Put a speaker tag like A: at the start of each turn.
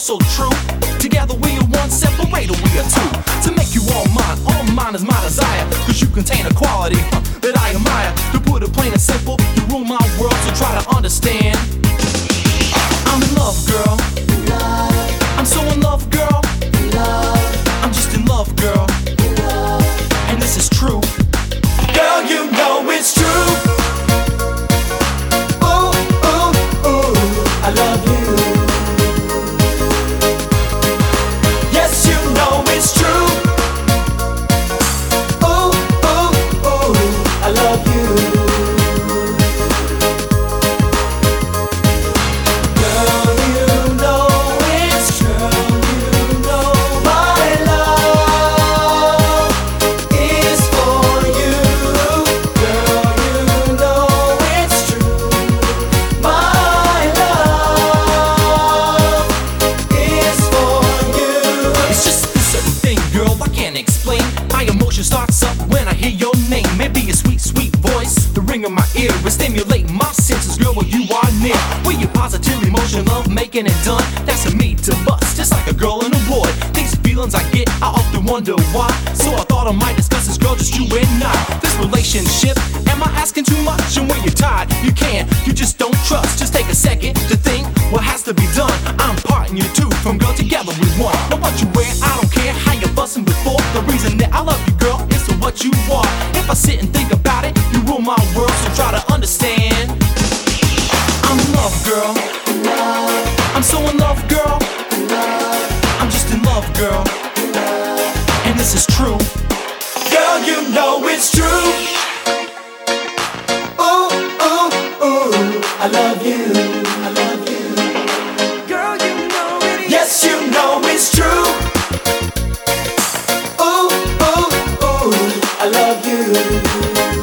A: so true. Together we are one, separated we are two. To make you all mine is my desire. Cause you contain a quality that I admire. To put it plain and simple, you rule my world, so try to understand. I'm in love, girl. I'm so in love, girl. I'm just in love, girl. And this is true. Girl, you know it's true. Ooh, ooh, ooh, I love you. Yes, you know it's true. Ooh, ooh, ooh, I love you. Girl, you know it's true. You know my love is for you. Girl, you know it's true. My love is for you. It's just a certain thing, girl, I can't explain. My emotion starts up when I hear your name. Maybe a sweet, sweet voice, the ring in my ear is stimulating my senses, girl, when you are near. With your positive emotion, love making it done, that's a me to bust, just like a girl and a boy. These feelings I get, I often wonder why. So I thought I might discuss this, girl, just you and I. This relationship, am I asking too much? And when you're tired, you can't, you just don't trust. Just take a second to think what has to be done. I'm parting you two, from girl together we one. Know what you wear, I don't care how you're busting before. The reason that I love you, girl, is for what you are. If I sit and think about it, you rule my world, so try to understand. I'm in love, girl. I'm so in love, girl. I'm just in love, girl. And this is true. Girl, you know it's true. Ooh, ooh, ooh, I love you. I love you. Girl, you know it is. Yes, you know it's true. Ooh, ooh, ooh, I love you.